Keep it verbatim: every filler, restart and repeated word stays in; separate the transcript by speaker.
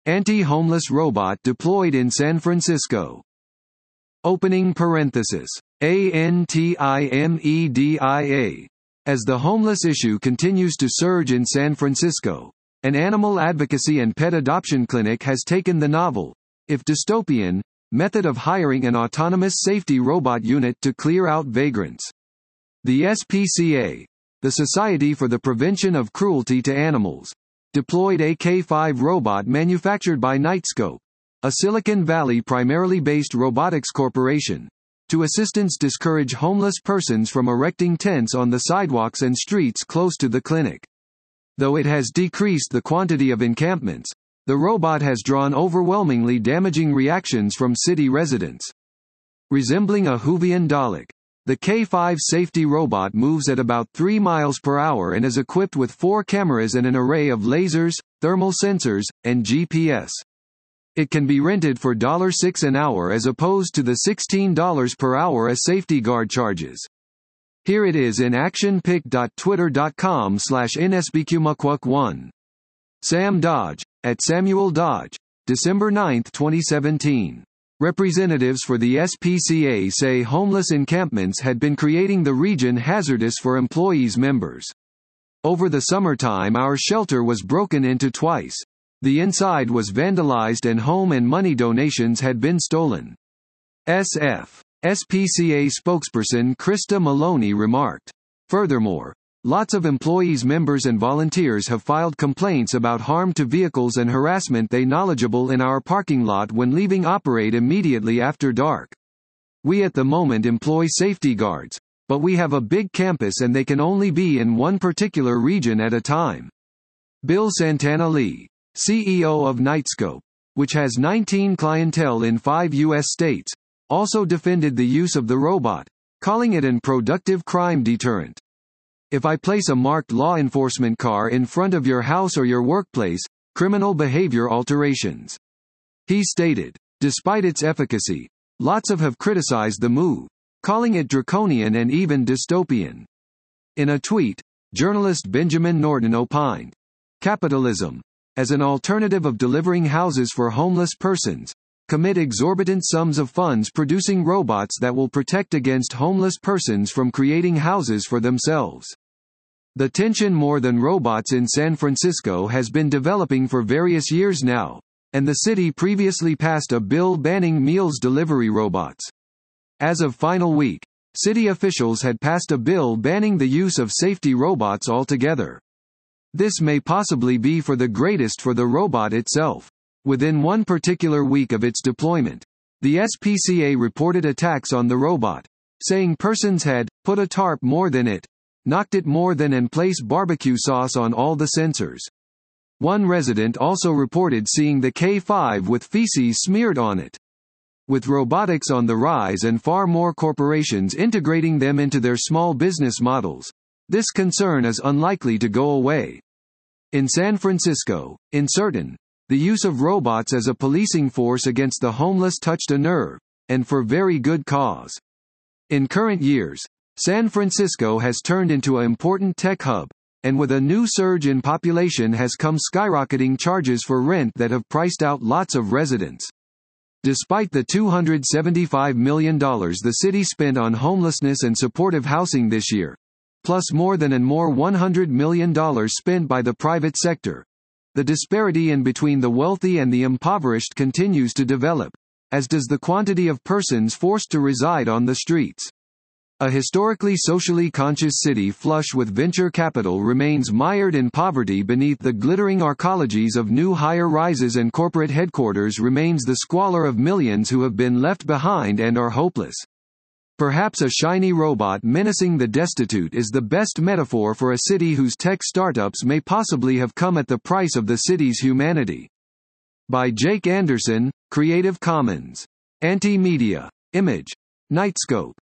Speaker 1: Anti-homeless robot deployed in San Francisco. Opening parenthesis. ANTIMEDIA. As the homeless issue continues to surge in San Francisco, an animal advocacy and pet adoption clinic has taken the novel, if dystopian, method of hiring an autonomous safety robot unit to clear out vagrants. The S P C A, the Society for the Prevention of Cruelty to Animals, deployed a K five robot manufactured by Knightscope, a Silicon Valley primarily based robotics corporation, to assistance discourage homeless persons from erecting tents on the sidewalks and streets close to the clinic. Though it has decreased the quantity of encampments, the robot has drawn overwhelmingly damaging reactions from city residents. Resembling a Whovian Dalek, the K five safety robot moves at about three miles per hour and is equipped with four cameras and an array of lasers, thermal sensors, and G P S. It can be rented for six dollars an hour as opposed to the sixteen dollars per hour a safety guard charges. Here it is in action. pic dot twitter dot com slash N S B Q M Q one. Sam Dodge, at Samuel Dodge, December ninth twenty seventeen. Representatives for the S P C A say homeless encampments had been creating the region hazardous for employees' members. Over the summertime our shelter was broken into twice. The inside was vandalized and home and money donations had been stolen. S F. S P C A spokesperson Krista Maloney remarked. Furthermore, lots of employees, members and volunteers have filed complaints about harm to vehicles and harassment they knowledgeable in our parking lot when leaving operate immediately after dark. We at the moment employ safety guards, but we have a big campus and they can only be in one particular region at a time. Bill Santana Lee, C E O of Knightscope, which has nineteen clientele in five U S states, also defended the use of the robot, calling it an productive crime deterrent. If I place a marked law enforcement car in front of your house or your workplace, criminal behavior alterations. He stated. Despite its efficacy, lots of have criticized the move, calling it draconian and even dystopian. In a tweet, journalist Benjamin Norton opined, capitalism, as an alternative of delivering houses for homeless persons, commit exorbitant sums of funds producing robots that will protect against homeless persons from creating houses for themselves. The tension more than robots in San Francisco has been developing for various years now, and the city previously passed a bill banning meals delivery robots. As of final week, city officials had passed a bill banning the use of safety robots altogether. This may possibly be for the greatest for the robot itself. Within one particular week of its deployment, the S P C A reported attacks on the robot, saying persons had put a tarp more than it, knocked it more than and placed barbecue sauce on all the sensors. One resident also reported seeing the K five with feces smeared on it. With robotics on the rise and far more corporations integrating them into their small business models, this concern is unlikely to go away. In San Francisco, in certain, the use of robots as a policing force against the homeless touched a nerve, and for very good cause. In current years, San Francisco has turned into an important tech hub, and with a new surge in population has come skyrocketing charges for rent that have priced out lots of residents. Despite the two hundred seventy-five million dollars the city spent on homelessness and supportive housing this year, plus more than and more one hundred million dollars spent by the private sector, the disparity in between the wealthy and the impoverished continues to develop, as does the quantity of persons forced to reside on the streets. A historically socially conscious city flush with venture capital remains mired in poverty beneath the glittering arcologies of new higher-rises, and corporate headquarters remains the squalor of millions who have been left behind and are hopeless. Perhaps a shiny robot menacing the destitute is the best metaphor for a city whose tech startups may possibly have come at the price of the city's humanity. By Jake Anderson, Creative Commons. Anti-Media. Image. Knightscope.